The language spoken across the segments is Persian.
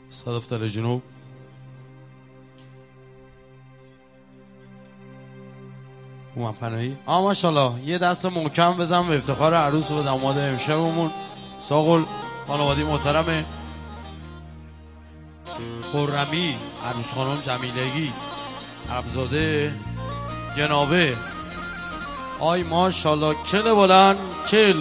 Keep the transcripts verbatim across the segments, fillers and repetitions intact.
صدف تل جنوب. اومد پناهی. آه ماشاءالله. یه دست محکم بزن به افتخار عروس و داماد امشبمون. ساقل خانوادی محترمه خرمی، عروس خانم جمیلگی، عربزاده جنابه. آی ماشاءالله. کل بلند کل.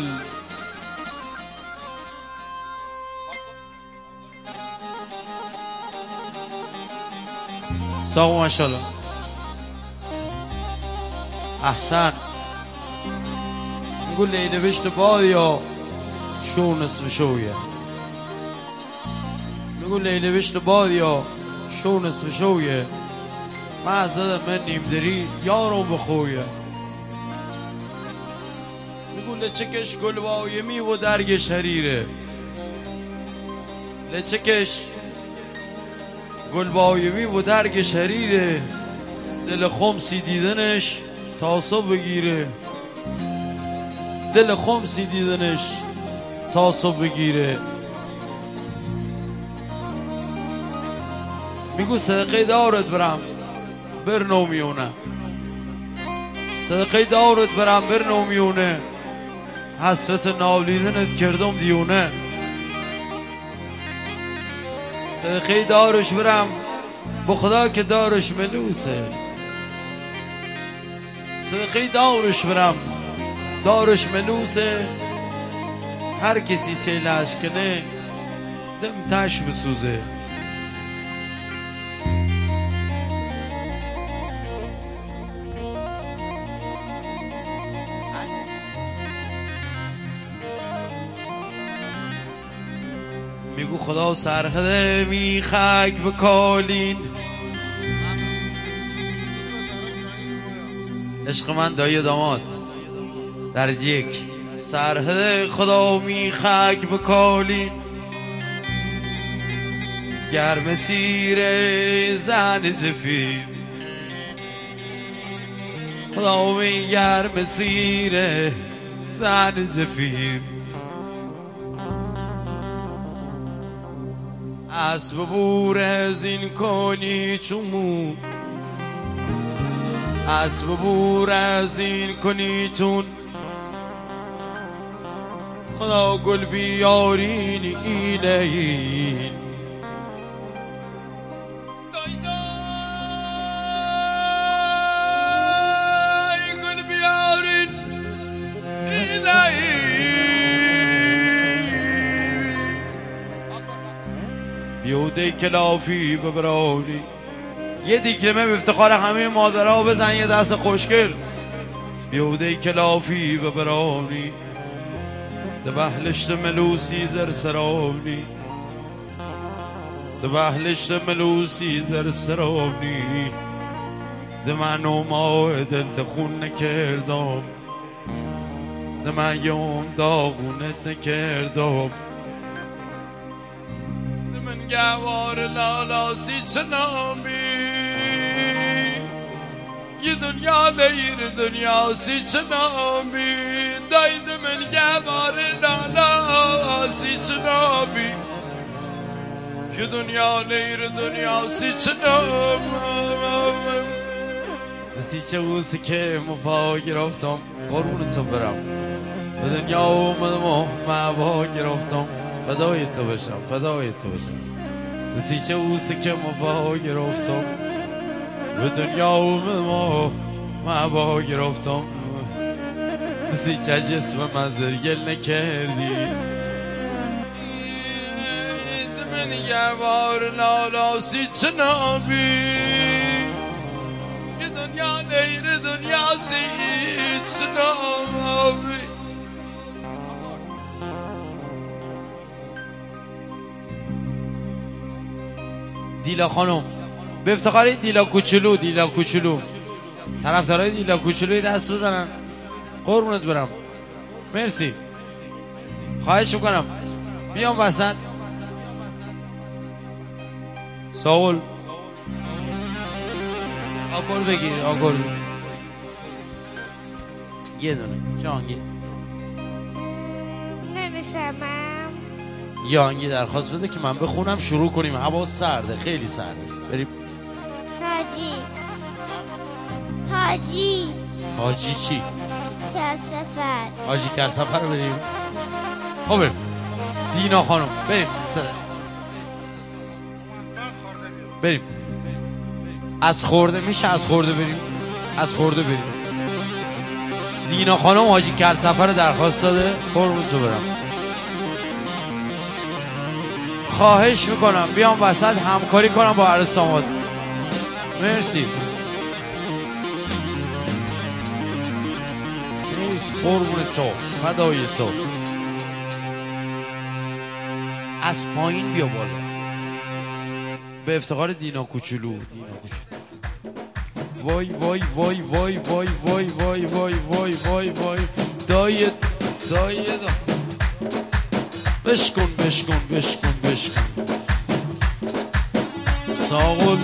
ساقو ماشاءالله. احسن. نقول لي اذا بشت باضية شو نصف شوية. نقول لي اذا بشت باضية شو نصف شوية. ما زاد مني مدري يارو بخويا. نقول له چکش گل با یمی و درگش حریره. لچکش گل با یمی و درگش حریره. دل خمسی دیدنش تاسو بگیره. دل خمسی دیدنش تاسو بگیره. میگو صدقه دارت برم برنو میونه. صدقه دارت برم برنو میونه. حسرت نالیدنت کردم دیونه. صدقه دارش برم به خدا که دارش ملوسه. صدقه دارش برم دارش ملوسه. هر کسی سیلش کنه دم تش بسوزه. میگو خدا سرخده میخک بکالین. عشق من دایی داماد درجه یک. سرحد خدا میخک بکالین. گرم سیر زن جفیر. خدا می گرم سیر زن جفیر. اسب بور از این کنی چون. اسب بور از این کنی چون. خدا گل بیارین ایلین. گل بیارین ایلین. بیوده کلافی ببرانی. یه دیکلمه به افتخار همه مادرها بزن یه دست خوشگل. بیوده کلافی ببرانی. ده بهلشت ملوسی زر سرانی. ده بهلشت ملوسی زر سرانی. ده من و ما دلت خون نکردم. ده من یوم داغونت نکردم. ده من گوار لالاسی چنامی. یه دنیا لیر دنیا سی چنامی. داید من گوار لالا سی چنامی. یه دنیا لیر دنیا سی چنامی. سی چوسی که مفا گرفتم قرون تو برم. به دنیا اومدم و مفا گرفتم. فدای تو بشم فدای تو بشم. سی چوسی که مفا گرفتم. به دنیا اومدم و مفا گرفتم. سی چه جسم مزرگل نکردی. من یوار لالا سی چنابی. یه دنیا لیر دنیا سی چنابی. دیلا خانم به افتخار دیلا کوچولو. دیلا کوچولو طرفدارای دیلا کوچولوی دست بزنن قربونت برم. مرسی. خواهش میکنم بیام وسط. ساول آکل بگیر. آکل یه دونه جانگی. نمیفهمم. یه آهنگی درخواست بده که من بخونم شروع کنیم. هوا سرده، خیلی سرده. بریم. حاجی حاجی حاجی چی؟ کرسفر. حاجی کرسفر رو بریم. خب بریم. دینا خانم بریم. سر. بریم. از خورده میشه از خورده بریم. از خورده بریم. دینا خانم حاجی کرسفر درخواست داده. قربون تو برم. خواهش میکنم بیام وسط همکاری کنم با عروس داماد. مرسی. نیست قربون تو، فدای تو. از پایین بیا بالا. به افتخار دینا کوچولو. دینا کوچولو. وای وای وای وای وای وای وای وای وای وای وای دای دای دا بشکن بشکن بشکن بشکن ساغل.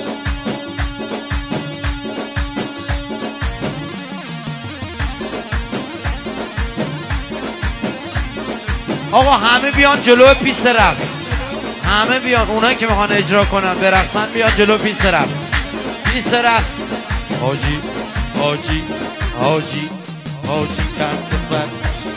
آقا همه بیان جلو پیست رقص. همه بیان، اونایی که میخوان اجرا کنن برقصن بیان جلو پیست رقص. پیست رقص. حاجی حاجی حاجی حاجی کرسفر.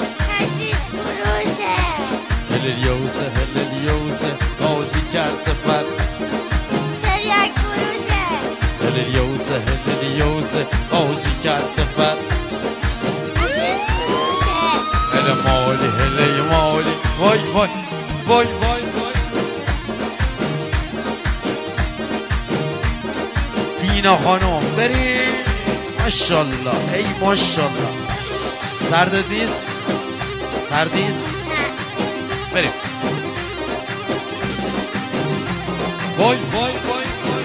هلیلیوسه هلیلیوسه حاجی کرسفر. تریاک فروشه. هلیلیوسه هلیلیوسه حاجی کرسفر. هله مالی هله مالی وای وای وای وای وای. دینا خانم بریم. ماشالله ای ماشالله. سرد نیست؟ سرد نیست؟ بریم. وای وای وای وای.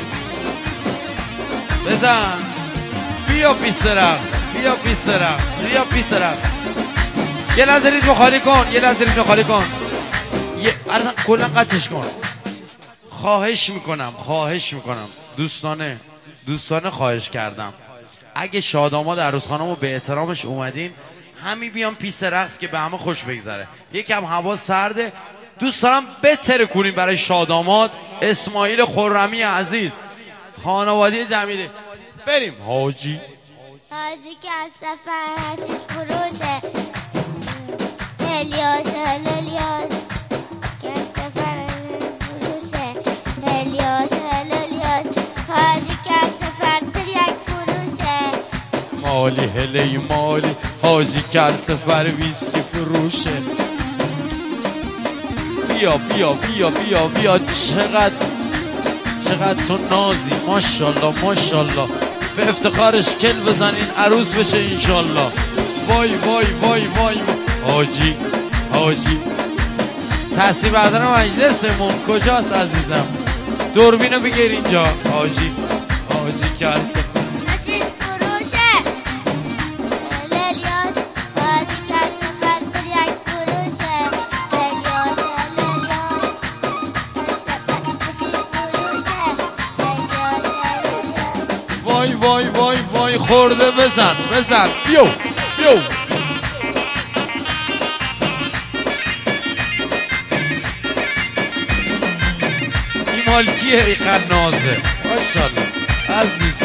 بزن. بیا پیست رقص. بیا پیست رقص. بیا پیست رقص. یه لحظه ریتم خالی کن. یه لحظه ریتم خالی کن. یه اصلا کلا قطعش کن. خواهش میکنم خواهش میکنم دوستانه دوستانه خواهش کردم اگه شاداماد عروس خانم به احترامش اومدین همین بیان پیست رقص که به همه خوش بگذره. یکم هوا سرده. دوست دارم بتره کنیم برای شاداماد اسماعیل خرمی عزیز خانواده جمیله. بریم. حاجی حاجی کرسفر هستش فروشه. هلیاس هلیاس کرسفر فروشه. هلیاس هلیاس حاجی کرسفر تریاک فروشه. مالی هلی مالی حاجی کرسفر ویسکی فروشه. بیا بیا بیا بیا بیا. چقدر چقدر تو نازی. ماشالله ماشالله. به افتخارش کل بزنین عروس بشه انشالله. وای وای وای وای. حاجی حاجی تحصیل بردار مجلسمون کجاست عزیزم؟ دوربینو بگیر اینجا. حاجی حاجی کرسفر هستش فروشه. هلیاس حاجی کرسفر تریاک فروشه. هلیاس هلیاس کرسفر فروشه. هلیاس هلیاس. وای وای وای وای. خورده بزن بزن. بیو بیو. این مالکیه اینقدر نازه. ماشالله عزیز.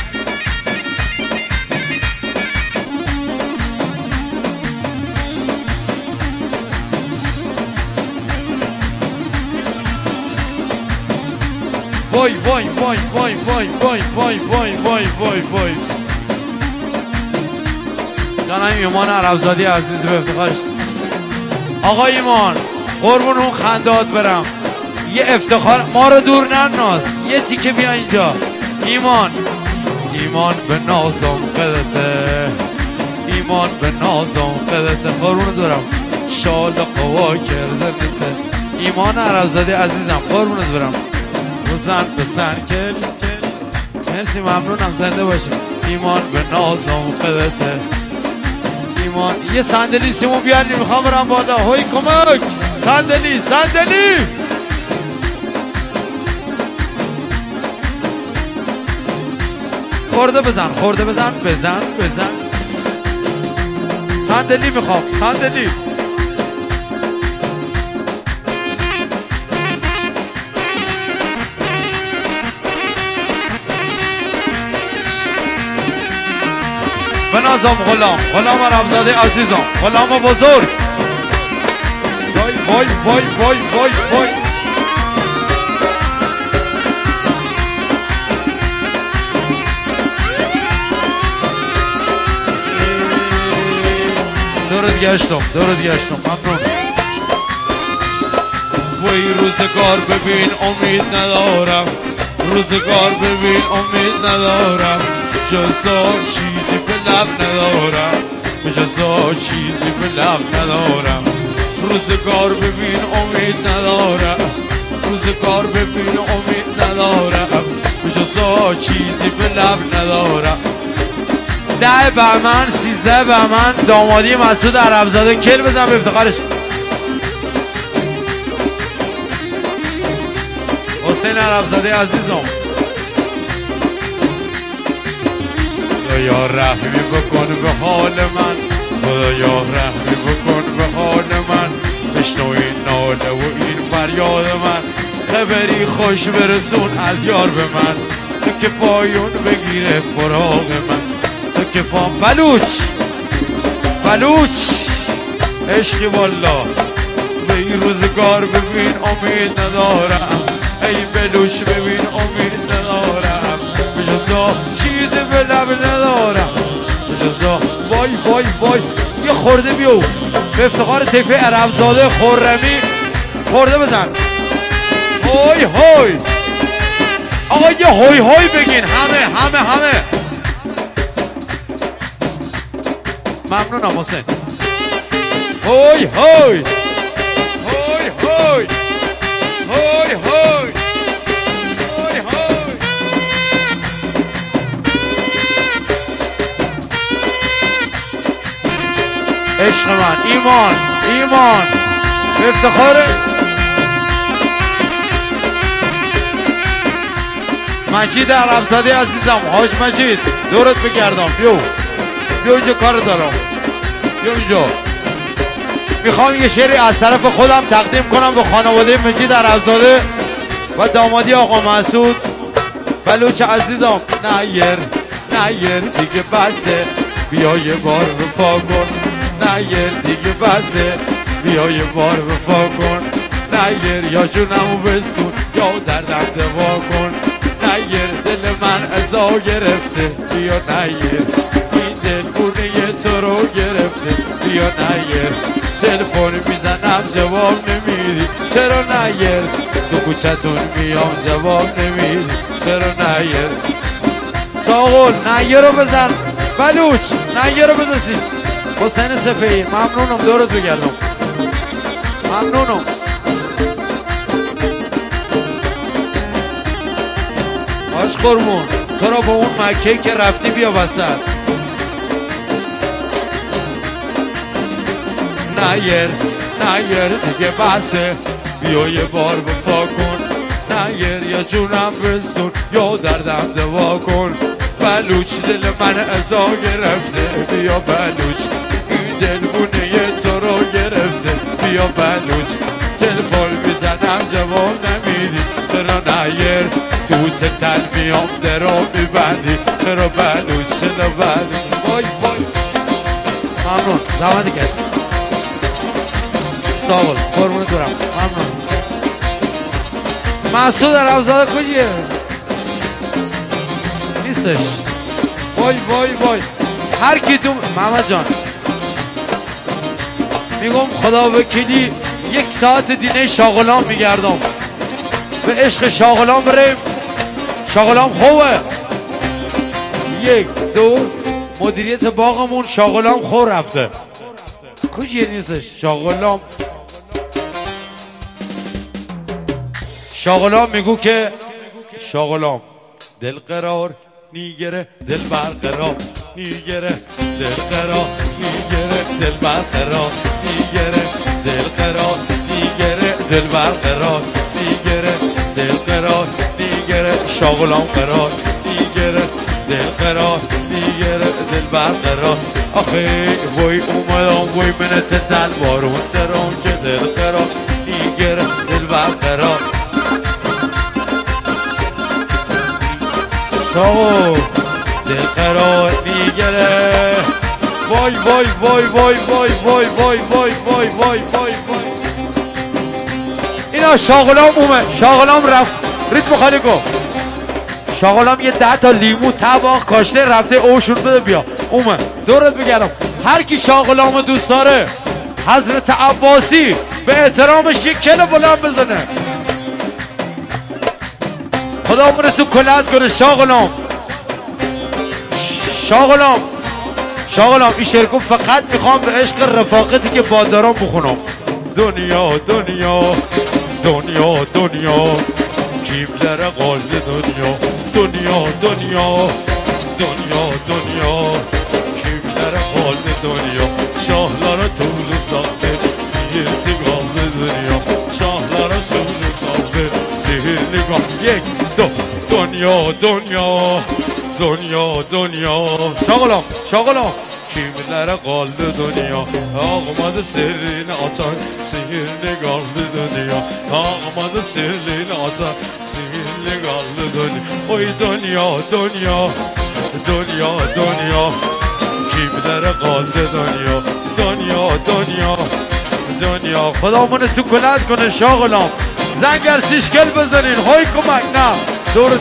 وای وای وای وای وای وای وای وای وای وای وای. جانم ایمان عربزادی عزیز به افتخارش. آقا ایمان قربون اون خندات برم. یه افتخار ما رو دور نناز. یه تیکه بیا اینجا. ایمان ایمان به نازم قدته. ایمان به نازم قدته. قربون دارم شال قوا کردنته. ایمان عربزاده عزیزم قربونت برم. بزن بزن کل کل. مرسی ممنونم زنده باشه. ایمان به نازم قدته. ایمان یه صندلی سیمون بیاریم میخوام برم بالا. هوی کمک. صندلی صندلی. خورده بزن خورده بزن بزن بزن. صندلی میخوام صندلی. بنازم غلام غلام عربزاده عزیزم غلام بزرگ وای وای وای وای وای وای دورت گشتم دورت گشتم ممنون وای روزگار ببین امید ندارم روزگار ببین امید ندارم جزا چیزی به لب ندارم جزا چیزی به لب ندارم روزگار ببین امید ندارم روزگار ببین امید ندارم جزا چیزی به لب ندارم ده بهمن سیزده بهمن دامادی مسعود عربزاده کل بزن به افتخارش حسین عربزاده عزیزم خدایا رحمی بکن به حال من خدایا رحمی بکن به حال من بشنو این ناله و این فریاد من خبری خوش برسون از یار به من تو که پایون بگیره فراغ من تو که پام بلوچ بلوچ عشقی والا به این روزگار ببین امید ندارم ای بلوچ ببین امید ندارم به جزا چیزی به لب ندارم به جزا وای وای وای یه خورده بیو به افتخار طیفه عربزاده خرمی خورده بزن هوی هوی آقا یه هوی هوی بگین همه همه همه ممنونم حسین هوی هوی هوی هوی هوی هوی هوی هوی عشق من ایمان ایمان به افتخار مجید عربزاده عزیزم حاج مجید دورت بگردم بیو بیو اینجا کار دارم بیو اینجا میخوام یه شعری از طرف خودم تقدیم کنم به خانواده مجید عربزاده و دامادی آقا مسعود بلوچ عزیزم نیر نیر دیگه بسه بیا یه بار وفا کن نیر دیگه بسه بیا یه بار وفا کن نیر یا جونمو بسون یا دردم دوا کن نیر دل من ازا گرفته بیا نیر این دل بونه تو رو گرفته بیا نیر تلفن میزنم جواب نمیدی چرا نیر تو کوچتون میام جواب نمیدی چرا نیر ساغل نیر رو بزن بلوچ نیر رو بزن سیش حسین سفهی ممنونم دورت بگردم ممنونم آش قرمون تو را با اون مکه که رفتی بیا وسط نیر نیر دیگه بسه بیا یه بار وفا کن نیر یا جونم بسون یا دردم دوا کن بلوچ دل من ازا گرفته بیا بلوچ این دل بونه تو رو گرفته بیا بلوچ تلفن میزنم جواب نمیدی چرا نیر تو تل میام درو میبندی چرا بلوچ چرا بلوچ وای وای ممنون زحمت کرد ساول قربون دورم ممنون مسعود عربزاده کجیه نیستش وای وای وای هر کی دوم محمد جان میگم خدا وکیلی یک ساعت دینه شاغلان میگردم به عشق شاغلان بریم شاغلان خوبه یک دو مدیریت باغمون شاغلان خور رفته کجیه نیستش شاغلان شاغلان میگو که شاغلان دل قرار نیگره دل برقرار نیگره دل قرار نیگره دل برقرار نیگره دل قرار نیگره دل برقرار نیگره دل قرار نیگره شاغلان قرار نیگره دل قرار نیگره دل برقرار آخه وای اومدم وای منت تل بارون تران که دل قرار نیگره دل برقرار شاغل دل قرار میگره وای وای وای وای وای وای وای وای وای وای وای وای اینا شاغلام اومه شاغلام رفت ریتم خالی کن شاغلام یه ده تا لیمو طباق کاشته رفته اوشون بده بیا اومه دورت بگردم هر کی شاغلام دوست داره حضرت عباسی به احترامش یک کل بلند بزنه خدا عمر تو کلت کنه شاغلام شاغلام شاغلام این شرکو فقط میخوام به عشق رفاقتی که با دارم بخونم دنیا دنیا دنیا دنیا کیم در قال دنیا دنیا دنیا دنیا دنیا کیم در قال دنیا شاهلار طول ساخته یه سیگال دنیا شاهلار طول ساخته سهر نگاه یک دو دنیا دنیا دنیا دنیا شاغلام شاغلام کیم در قال دنیا آقامد سرین آتان سهر نگال دنیا آقامد سرین آتان سهر نگال دنیا اوی دنیا دنیا دنیا دنیا کیم در قال دنیا دنیا دنیا دنیا خدا منو تو کلت کنه شاغلام زنگر سیشکل بزنین های کمک نه دور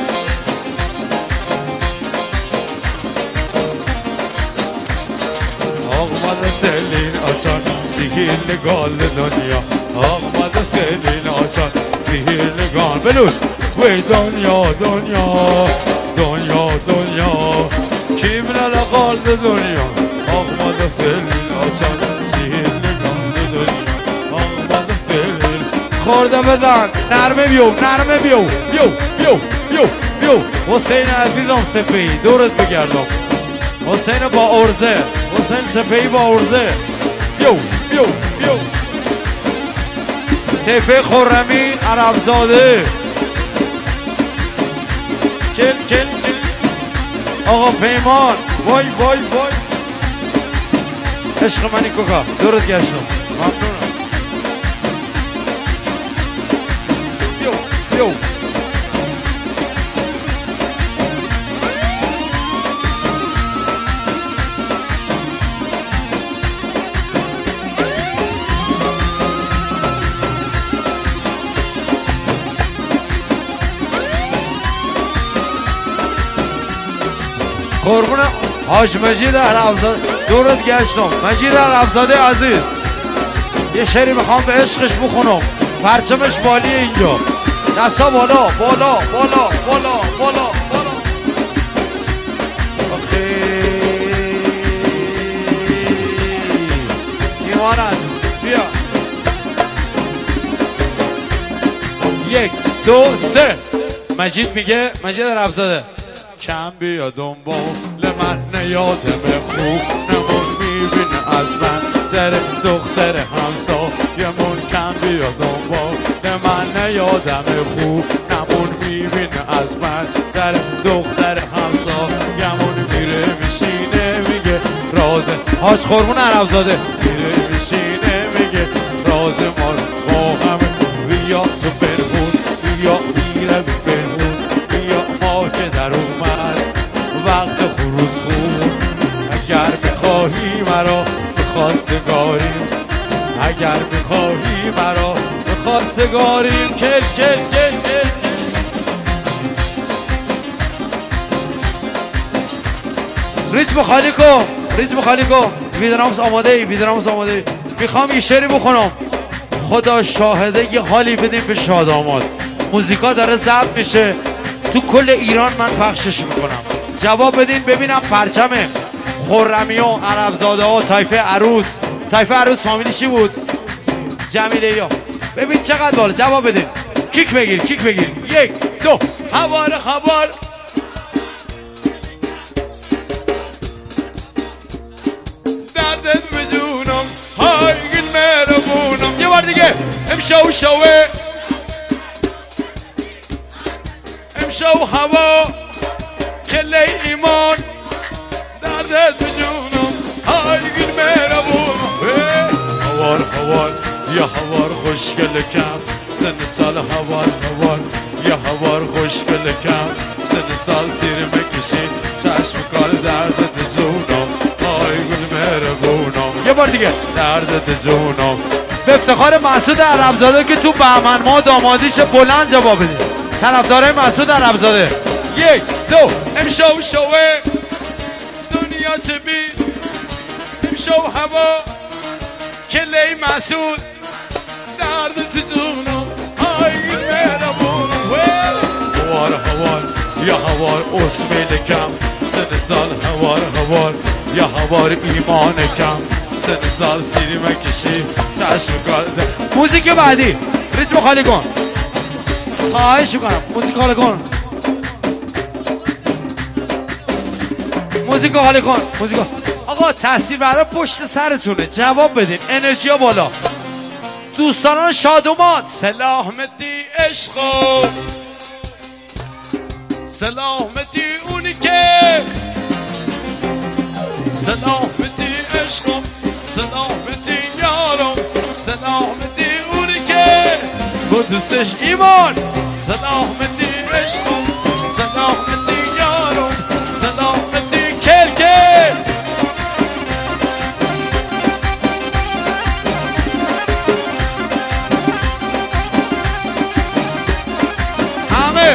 آقامد سلین آشان سیهیل نگال دنیا آقامد سلین آشان سیهیل نگال بلوش وی دنیا دنیا دنیا دنیا کیم نلقال دنیا آقامد سلین آشان سیهیل نگال دنیا آقامد سلین خورده بزن نرمه بیو نرمه بیو بیو بیو بیو بیو حسین عزیزم سپی دورت بگردم حسین با ارزه حسین سپهی با ارزه بیو بیو بیو تیفه خرمی عربزاده کل کل کل آقا پیمان وای وای وای عشق منی کوکا دورت گشتم ممنونم بیو بیو قربون حاج مجید عربزاده دورت گشتم مجید عربزاده عزیز یه شعری میخوام به عشقش بخونم پرچمش بالیه اینجا دستا بالا بالا بالا بالا بالا بالا آخی ایمان عزیز بیا یک دو سه مجید میگه مجید عربزاده کم بیا دنبال من نیادم خوب نمون میبینه از من در دختر همسا یمون کم بیا دنبال من نیادم خوب نمون میبینه از من در دختر همسا یمون میره میشینه میگه راز حاج خورمون عربزاده میره میشینه میگه راز ما با همه بیا تو برمون بیا میره برمون بیا ما که در اومد وقت خروز خون اگر بخواهی مرا به خواستگاریم اگر بخواهی مرا به خواستگاریم کل کل کل کل ریتم خالی کن ریتم خالی کن ویدرامز آماده ای ویدرامز آماده ای میخوام یه شعری بخونم خدا شاهده یه حالی بدیم به شاداماد موزیکا داره ضبط میشه تو کل ایران من پخشش میکنم جواب بدین ببینم پرچم خرمی و عربزاده ها تایفه عروس تایفه عروس فامیلی چی بود؟ جمیله یا ببین چقدر بالا جواب بدین کیک بگیر کیک بگیر یک دو حوار خبر دردت بجونم های گل مهربونم یه بار دیگه امشو شوه امشو هوا کله ایمان دردت بجونم های گل مهربونم هوار هوار یا هوار خوشگل کم سن سال هوار هوار یا هوار خوشگل کم سن سال سیر مکشی چشم کار دردت جونم های گل یه بار دیگه دردت جونم به افتخار مسعود عربزاده که تو بهمن ما دامادیش بلند جواب بدیم. طرفدارای مسعود عربزاده یک دو امشو شوه دنیا چه بی امشو هوا کلی مسعود دردت جونم های مهربون هوار هوار یا هوار اسمیل کم سن سال هوار هوار یا هوار ایمان کم سن سال سیری مکشی چشم کرده. موزیک بعدی ریتم خالی کن خواهش میکنم موزیک خالی کن موزیک خالی کن موزیک. آقا تصویر بردار پشت سرتونه جواب بدین انرژی ها بالا. دوستان شادومات سلامتی عشقو سلامتی اونی که سلامتی عشقم سلامتی یارم سلامتی اونی که با دوستش ایمان سلامتی عشقم سلامتی یارم سلامتی کرکر همه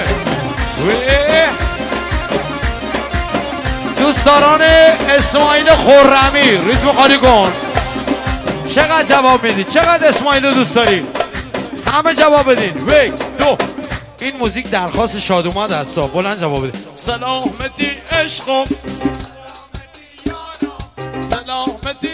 دوستان اسماعیل خرمی ریتم خالی کن. چقدر جواب میدی؟ چقدر اسماعیل رو دوست داری؟ همه جواب بدین. یک دو این موزیک درخواست شادومت هست بلند جواب بدین. سلامتی عشقم سلامتی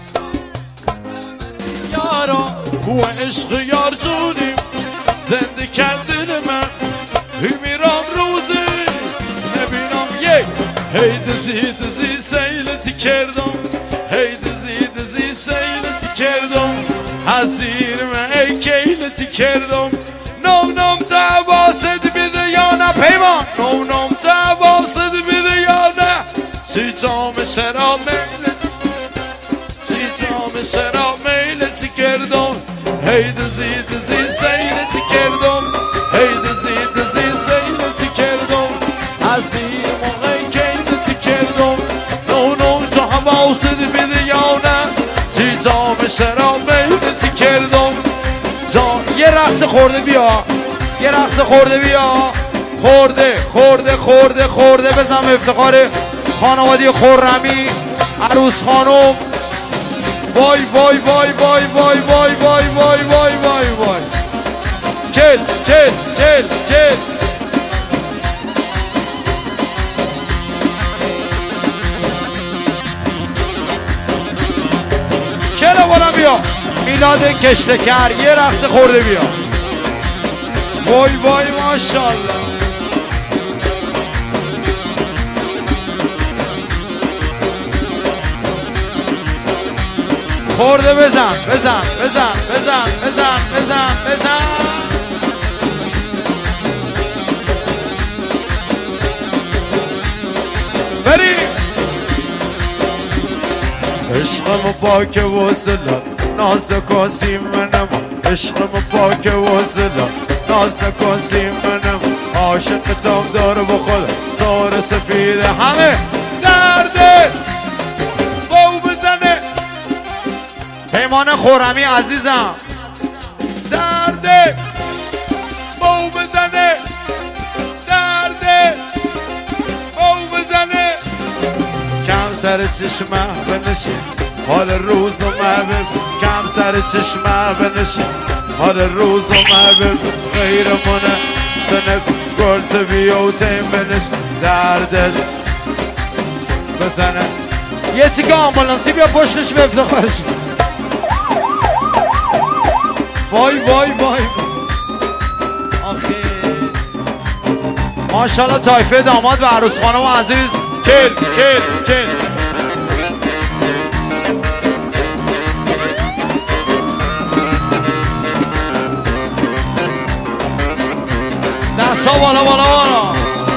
یارم و عشق یار جونیم زنده کردن من میرم روزی نبینم یک هی دزی دزی سیلتی کردم هی دزی دزی سیلتی کردم حزیر من ای کیلتی کردم نام نام دواست بیده یا نه پیمان نام نام دواست بیده یا نه سی جام شراب میلتی سی جام شراب میلتی کردم هی دزی دزی سیلتی کردم هی دزی دزی سیلتی کردم حزیر موقع کیلتی کردم نو نو تو حواست بیده یا نه سی جام شراب میلتی کردم جان. یه رقص خورده بیا یه رقص خورده بیا خورده خورده خورده خورده بزن افتخار خانواده خرمی عروس خانم. وای وای وای وای وای وای وای وای وای وای وای کل کل کل کل کل بالا بیا میلاد کشتکر یه رقص خورده بیا. وای وای ماشاءالله خورده بزن بزن بزن بزن بزن بزن بزن بری عشقم پاک وصلت ناز کاسی منم عشقم پاک وصلت ناز کاسی منم عاشق تام داره با خود زار سفیده همه درده باو بزنه پیمان خرمی عزیزم درده باو بزنه درده باو بزنه کم سر چشمه بنشین حال روز و محبب کم سر چشمه بنشین حال روز و محبب غیر منه سنف گلت بیو تیم بنش دردت بزنه یه تیکه آمبولانسی بیا پشتش به افتخارش. وای وای وای آخه ماشاءالله طایفه داماد و عروس خانم عزیز کل کل کل دستا بالا بالا بالا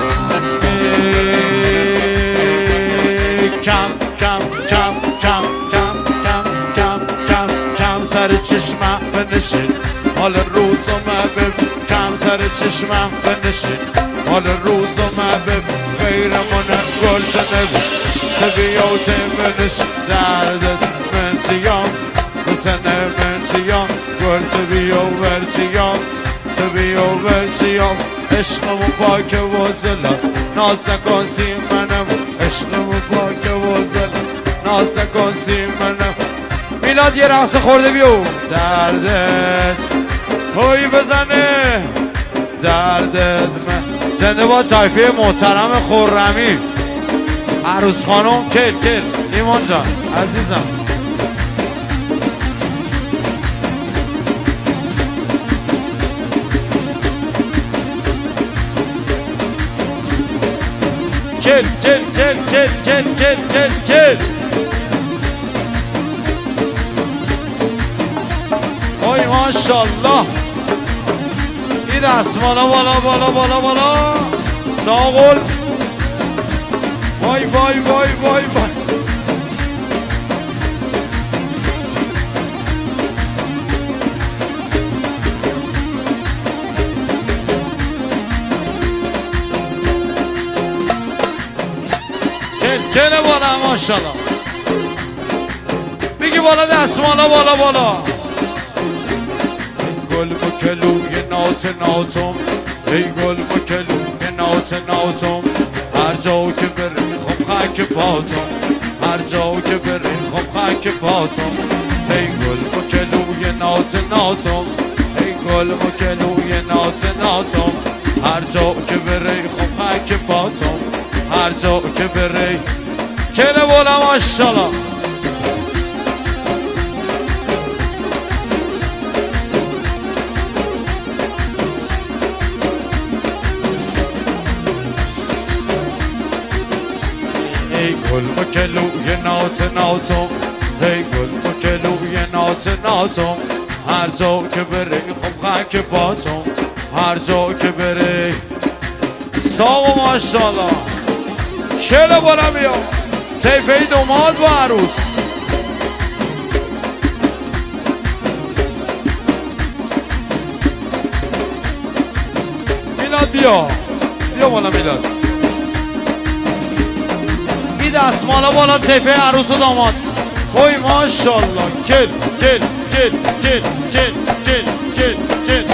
کم کم کم کم کم کم کم کم کم سر چشمه بنشین حال روز و محبب کم سر چشمه بنشین حال روز و محبب غیر منه گل شده تبیوت بنشین دردت mentiyam Bu sene mentiyam Gör tabi overtiyam Tabi overtiyam Eşkımı pake vazılar Naz nekansim benim Eşkımı pake vazılar Naz nekansim benim میلاد یه رقص خورده بیو دردت توی بزنه دردت من زنده با تایفه محترم خرمی عروس خانم کل کل ایمان جان عزیزم کل کل کل کل کل کل کل کل وای ماشالله این دست بالا بالا بالا بالا بالا ساقل وای وای وای وای وای کل کل بالا ماشالله بگی بالا دست بالا بالا بالا گل با کلوی نات ناتم ای گل با کلوی نات ناتم هر جا که بری خب خاک پاتم هر جا که بری خب خاک پاتم ای گل با کلوی نات ناتم ای گل با کلوی نات ناتم هر جا که بری خب خاک پاتم هر جا که بری کله بالا ماشالله ای گل با کلوی نات ناتم ای گل با کلوی نات ناتم هر جا که بری خب خاک پاتم هر جا که بری ساق ماشالله کله بالا بیا سیفه دوماد با عروس میلاد بیا بیا بالا میلاد بی دست مالا بالا تیفه عروس و داماد وای ماشالله کل کل کل کل کل کل کل کل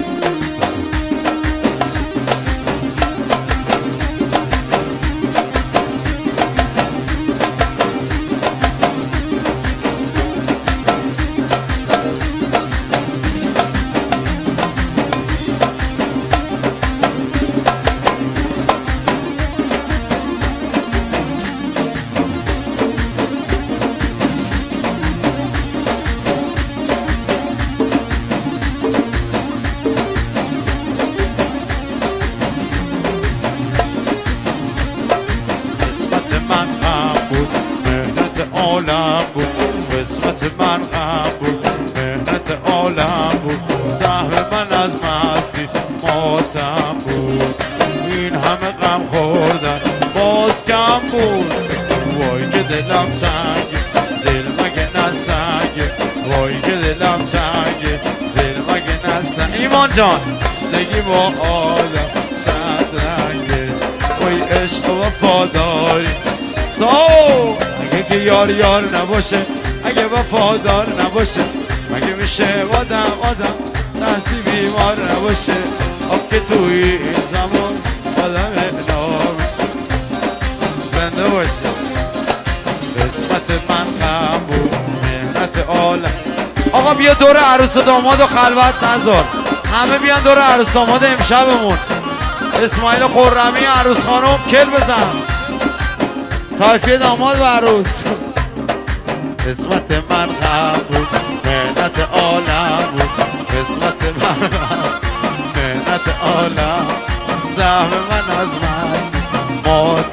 عالم بود قسمت من غم بود مهنت عالم بود سهم من از مستی ماتم بود این همه غم خوردن باز کم بود وای که دلم تنگه دل مگه نسنگه وای که دلم تنگه دل مگه نسنگه ایمان جان زندگی با آدم صد رنگه وای عشق و وفاداری سو اگه که یار یار نباشه اگه وفادار نباشه مگه میشه آدم آدم دستی بیمار نباشه آب که توی این زمان آدم نام زنده باشه قسمت من غم بود مهنت عالم آقا بیا دور عروس و داماد و خلوت نذار همه بیان دور عروس داماد امشبمون اسماعیل خرمی عروس خانم کل بزن تایفیه داماد و عروس قسمت من غم بود مهنت عالم بود قسمت من غم مهنت عالم زحم من از مست مات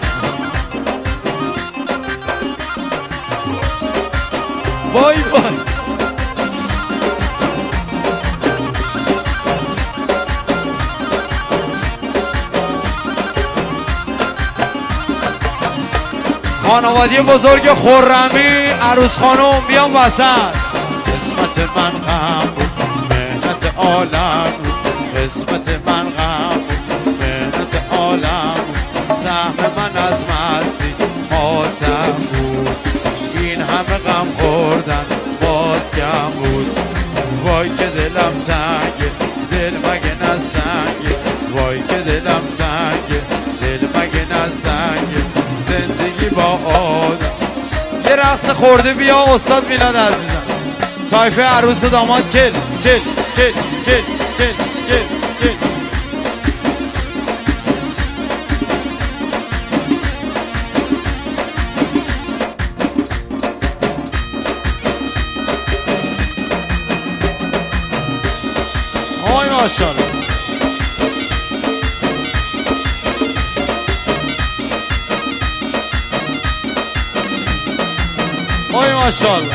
وای وای خانوادی بزرگ خرمی عروس خانم بیان وسط قسمت من غم بود مهنت عالم بود قسمت من غم بود مهنت عالم بود سهم من از مستی ماتم بود این همه غم خوردن باز کم بود. وای که دلم تنگه دل مگه نسنگه، وای که دلم تنگه دل مگه نسنگه، زندگی با آدم. یه رقص خورده بیا استاد میلاد عزیزم، طایفه عروس و داماد کل کل کل کل کل کل کل. آی ماشاءالله آی ماشاءالله.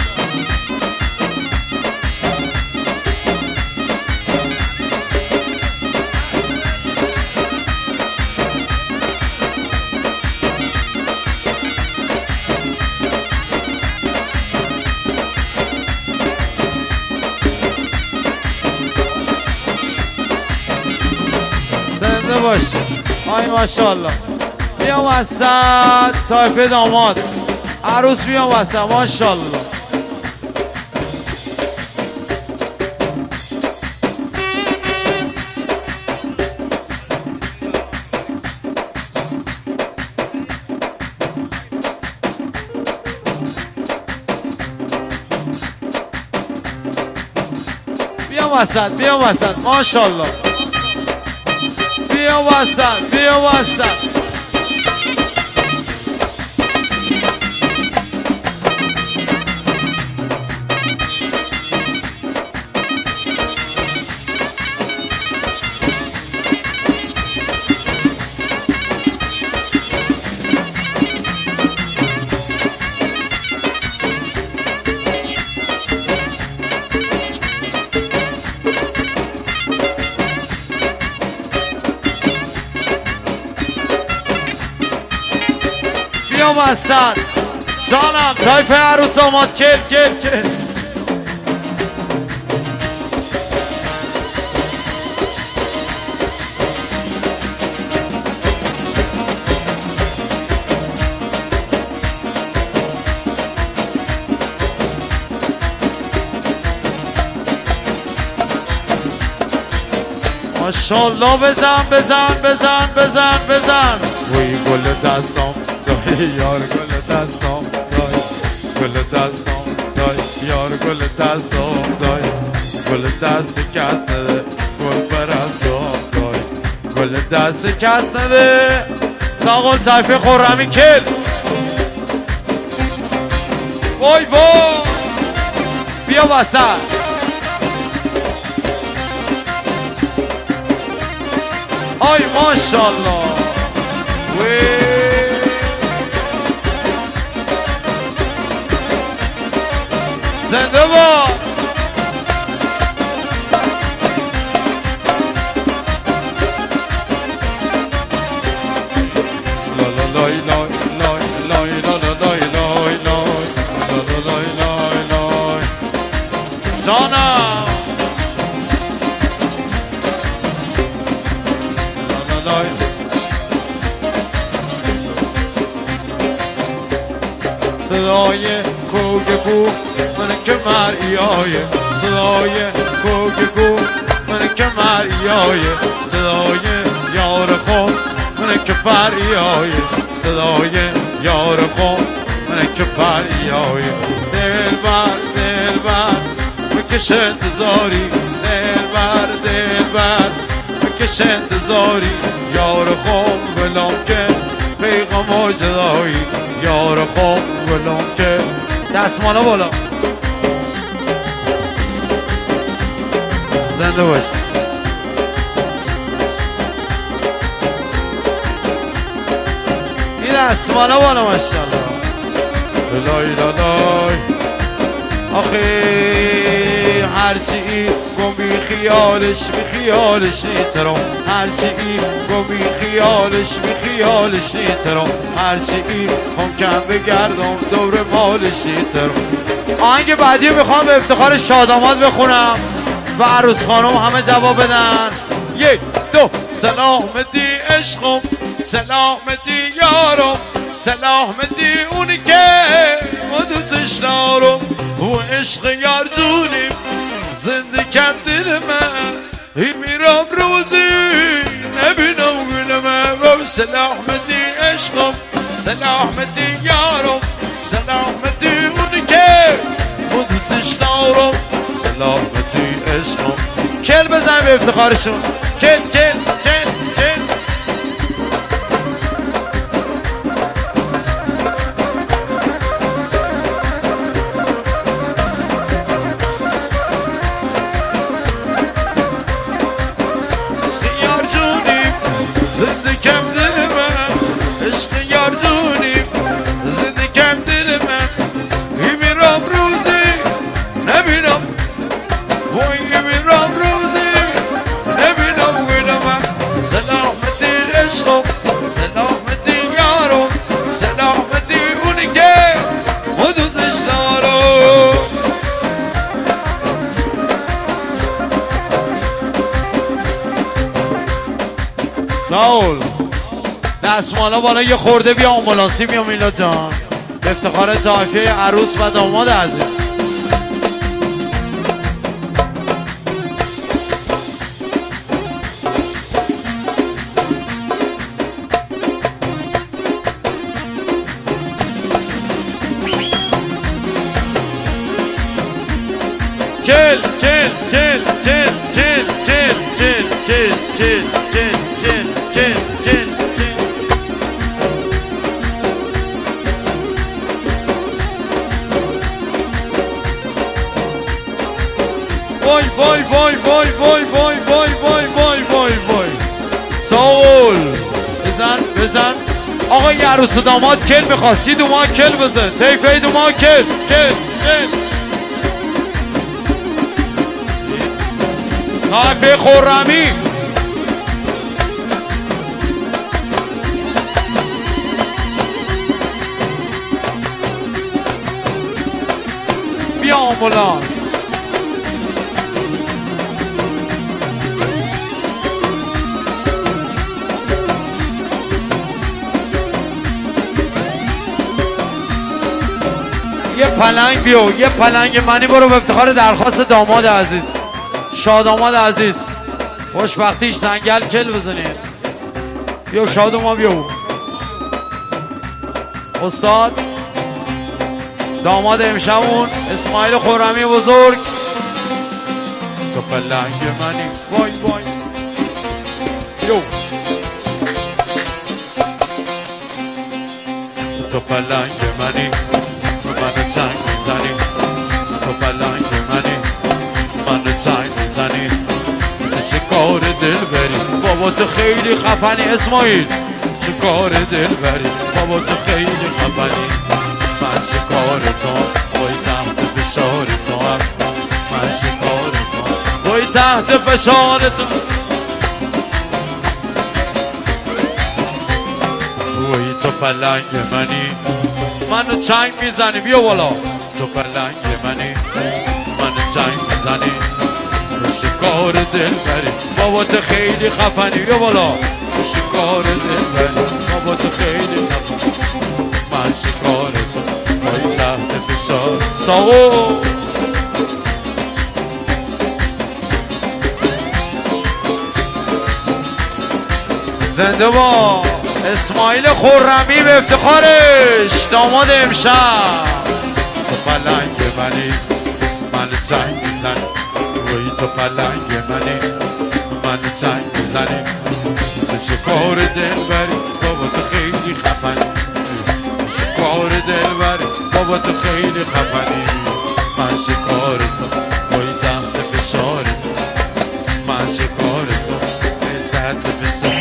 زنده باشه. آی ماشاءالله. بیا وسط طایفه داماد عروس بیا وسط ماشاءالله. بیا وسط بیا وسط ماشاءالله. بیا وسط بیا وسط. بیا وسط جانم طایفه عروس آماد کل کل کل. ماشاءالله. بزن بزن بزن بزن بزن. وی گل دستام دای یار گل دستام دای، گل دستام دای یار گل دستام دای، گل دست کس نده گل برستام دای، گل دست کس نده. ساقل طایفه خورمی کل. وای وای بیا وسط. آی ماشاءالله. وی زنده با. لا لا لای لای لای لای لا لا لای لای لای لا لا لای لای لای. جانم لا لا لای. صدای کوکو من که مریای، صدای کوکو من که مریای، صدای یار خود من که فریای، صدای یار خود من که فریای. دل بر دل بر بکش انتظاری، دل بر دل بر بکش انتظاری، یار خود ولام که پیغام و جدایی، یار خود ولام که. دستمالا بالا. زنده باش. این دستمالا بالا ماشاءالله. لای لای آخه هرچی گم بی خیالش بی خیالش نیترم، هرچی گم بی خیالش بی خیالش نیترم، هرچی ممکن بگردم دور مالش نیترم. آهنگ بعدی میخوام به افتخار شاداماد بخونم و عروس خانم همه جواب بدن. یک دو. سلامتی عشقم، سلامتی یارم، سلام دی اونی که ما دوستش دارم و عشق یار جونیم زنده کم دل من هی میرم روزی نبینم گلم و سلام دی عشقم سلام دی یارم سلام دی اونی که ما دوستش دارم سلام دی عشقم کل بزن به افتخارشون کل کل کل کل ساول دستمالا بالا یه خورده بیا آمبولانسی بیا میلاد جان به افتخار طایفه عروس و داماد عزیز کل کل کل کل کل کل کل کل کل کل وای وای وای وای وای وای وای وای وای وای وای ساول بزن بزن آقا یه عروس و داماد کل میخواستی دو ما کل بزن تیفه دو ما کل کل کل طایفه خرمی بیا آمبولانس یه پلنگ بیو یه پلنگ منی برو به افتخار درخواست داماد عزیز شاداماد عزیز خوشبختیش سنگل کل بزنید بیو شادما بیو استاد داماد امشبون اسماعیل خرمی بزرگ تو پلنگ منی وای وای بیو تو پلنگ منی منو چنگ میزنی تو پلنگ منی منو چنگ میزنی شکار دل بری بابا تو خیلی خفنی اسماعیل شکار دل بری بابا تو خیلی خفنی من شکار تو بای تحت فشار تو هم من شکار تو بای تحت فشار تو وای تو پلنگ منی منو چنگ میزنی بیا بالا تو پلنگ منی منو چنگ میزنی شکار دل بری بابا تو خیلی خفنی بیا بالا شکار دل بری بابا تو خیلی خفنی من شکار تو بای تحت فشار ساو زنده با اسماعیل خرمی به افتخارش داماد امشب تو پلنگ منی منو چنگ میزنی روی تو پلنگ منی منو چنگ میزنی تو شکار دل بری بابا تو خیلی خفنی شکار دل بری بابا تو خیلی خفنی من شکار تو روی تحت فشار تو من شکار تو تحت فشار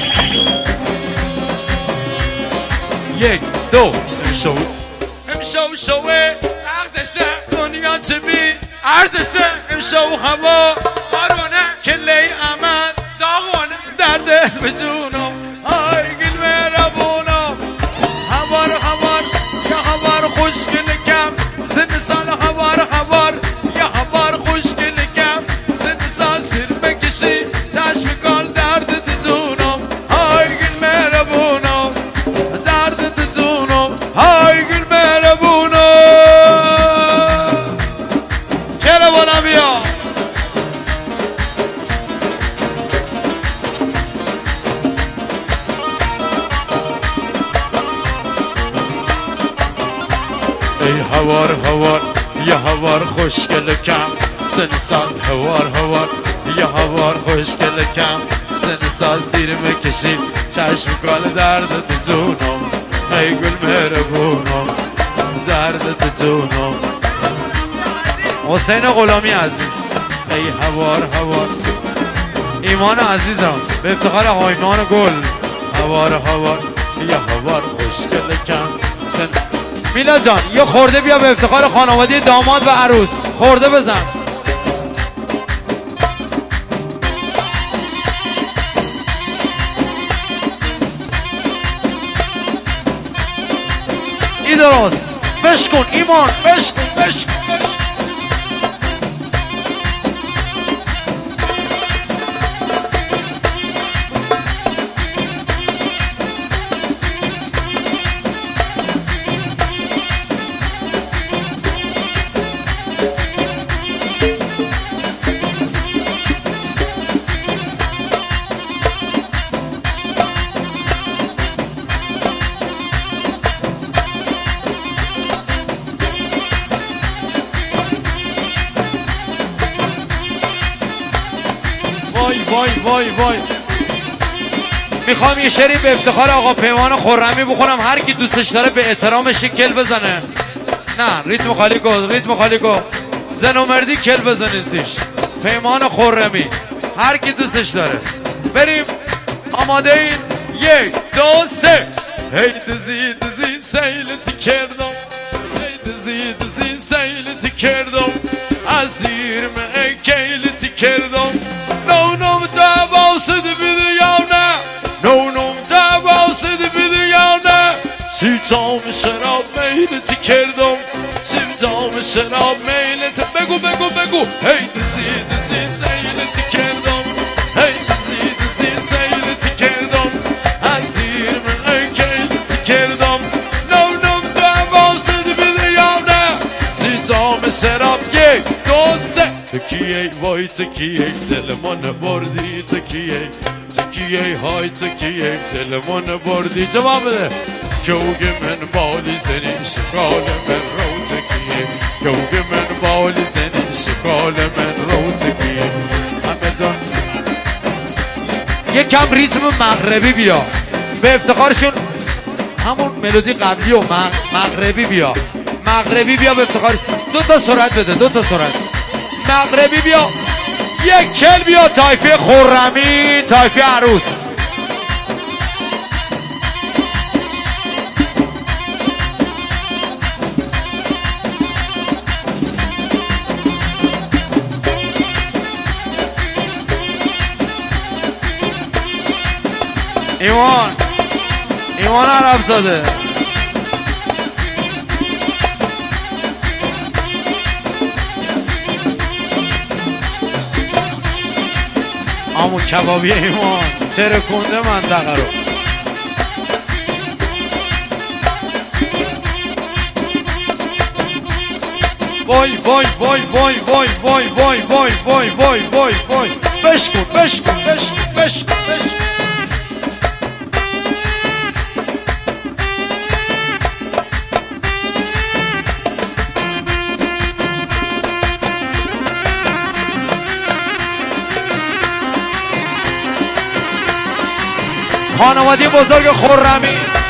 یک دو شو امشو شوه ارزشه دنیا چه بی ارزشه امشو هوا بارونه کلی امن داغونه در دل به جونم آی گل مهربونم هوار هوار یا هوار خوشگل کم سن سال هوار هوار یا هوار خوشگل کم سن سال سر بکشی چشم کال درد جونم آی گل مهربونم درد جونم ای هوار هوار یه هوار خوشگل کم سن سال هوار هوار یه هوار خوشگل کم سن سال سیر مکشید چشم کال درد تو جونم ای گل مهربونم درد تو جونم حسین غلامی عزیز ای هوار هوار ایمان عزیزم به افتخار آقا ایمان گل هوار هوار یه هوار خوشگل کم سن میلا جان یه خورده بیا به افتخار خانواده داماد و عروس خورده بزن ای درست بشکن ایمان بشکن بشکن وای وای وای وای میخوام یه شعری به افتخار آقا پیمان خرمی بخونم هر کی دوستش داره به احترامش کل بزنه نه ریتم خالی کن ریتم خالی کن زن و مردی کل بزنین سیش پیمان خرمی هر کی دوستش داره بریم آماده این یک دو سه هی دزی دزی سیلتی کردم هی دزی دزی سیلتی کردم اسیر من کیلتی کردم نونم تباسد بیدیانه نونم تباسد بیدیانه سی جام شراب میلتی کردم سی جام شراب میلتی بگو بگو بگو هی دزی دزی سیلتی کردم هی دزی دزی سیلتی کردم اسیر من کیلتی کردم نونم تباسد بیدیانه سی جام شراب یک دو سه تکیه وای تکیه دل من بردی تکیه تکیه های تکیه دل من بردی جواب بده کوگ من بالی زنی شکال من رو تکیه کوگ من بالی زنی شکال من رو تکیه همه دان یک کم ریتم مغربی بیا به افتخارشون همون ملودی قبلی و مغربی بیا مغربی بیا به افتخار دو تا سرعت بده دو تا سرعت مغربی بیا یک کل بیا تایفه خرمی تایفه عروس ایمان ایمان عرب زاده همون کبابی ایمان ترکونده منطقه رو وای وای وای وای وای وای وای وای وای وای وای وای بشکن بشکن بشکن بشکن بشکن خانواده بزرگ خرمی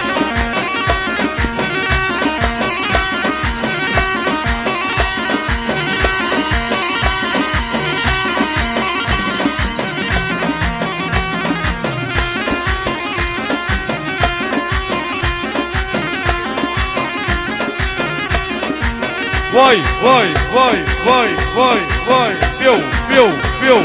وای وای وای وای وای وای بیو بیو بیو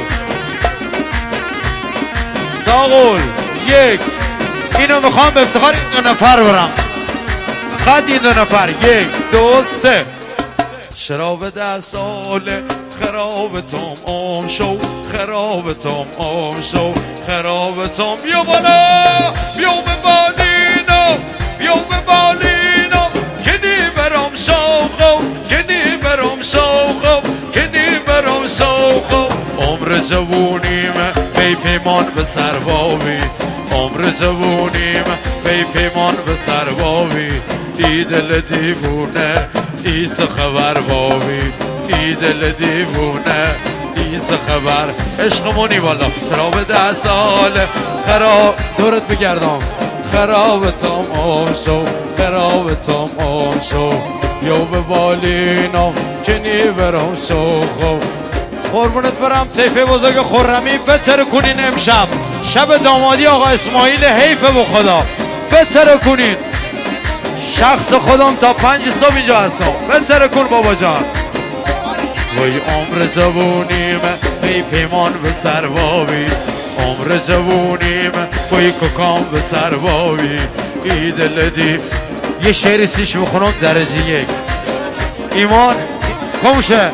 ساغول یک اینو میخوام به افتخار این دو نفر برم خط این دو نفر یک دو سه شراب ده ساله خراب توم آم شو خراب توم آم شو خراب توم بیا بالا بیا به بالینو بیا به بالینو کنی برام شوخو کنی برام شوخو کنی برام شوخو عمر جوونیم بی پیمان به سرباوی عمر جوونیم بی پیمان به سرباوی دی دل دیوونه ایسا خبر بابی ای دل دیوونه ایسا خبر عشقمونی بالا خراب ده ساله خراب دورت بگردم خراب تمام شو خراب تمام شو یا به بالینام که نیبرم شو خوب قربونت برم طیفه بزرگ خرمی بتر کنین امشب شب دامادی آقا اسماعیل حیفه به خدا بتر کنین شخص خودم تا پنج صبح اینجا هستم بتر کن بابا جان وای عمر جوونیم وی پیمان به سر بابی عمر جوونیم وی ککام به سر بابی ای دل دی یه شعری سیش بخونم درجه یک ایمان کمشه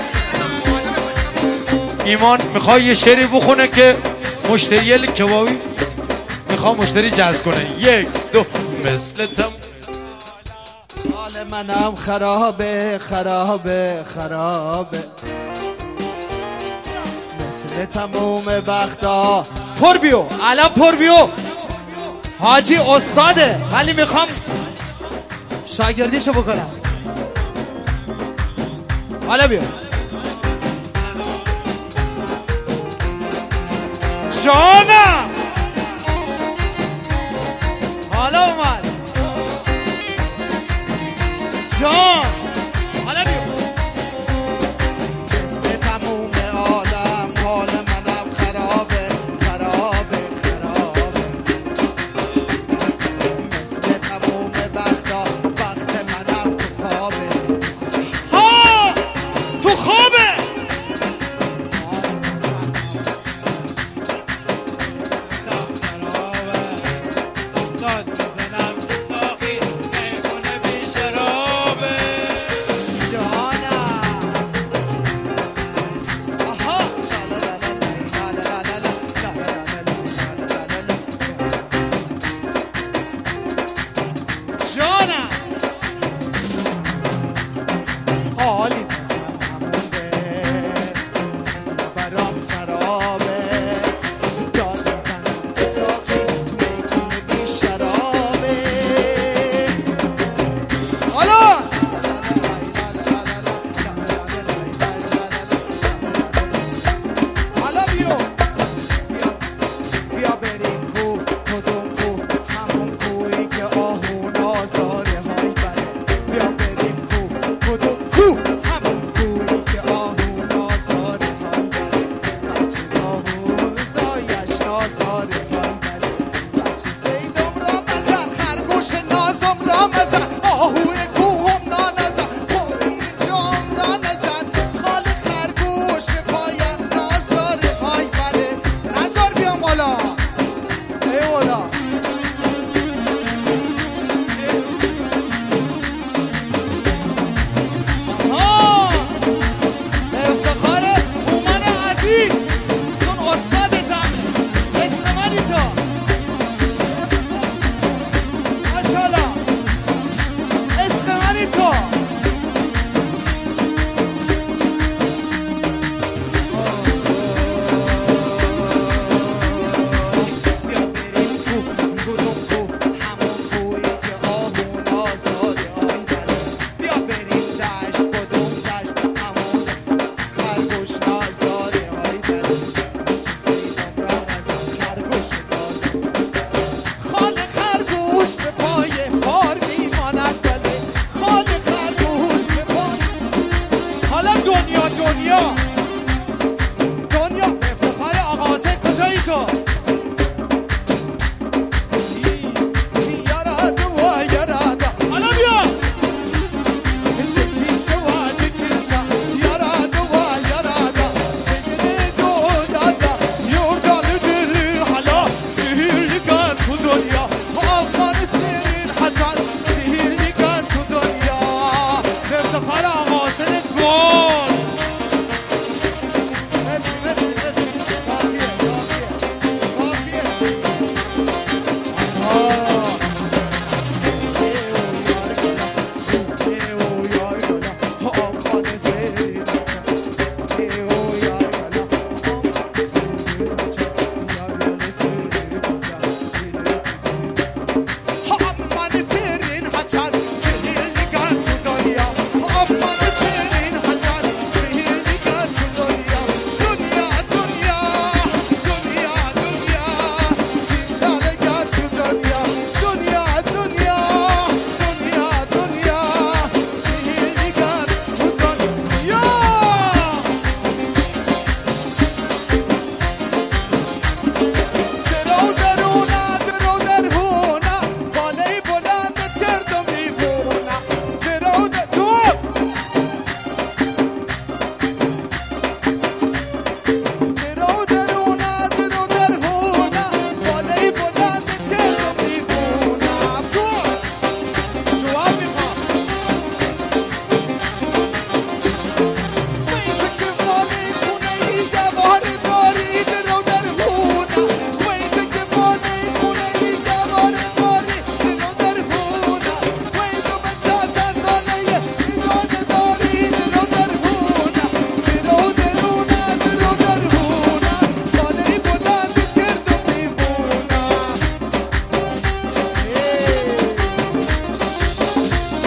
ایمان میخوای یه شعری بخونه که مشتری کبابی میخوای مشتری جذب کنه یک دو مثل تم حال منم خرابه خرابه خرابه مثل تموم وقتا پر بیو الان پر بیو حاجی استاده ولی میخوام شاگردیشو بکنم حالا بیو جانم حالا اومد جان حالا بیو مثل تموم عالم حال منم خرابه خرابه خرابه مثل تموم وقتا وقت منم تو خوابه ها تو خوابه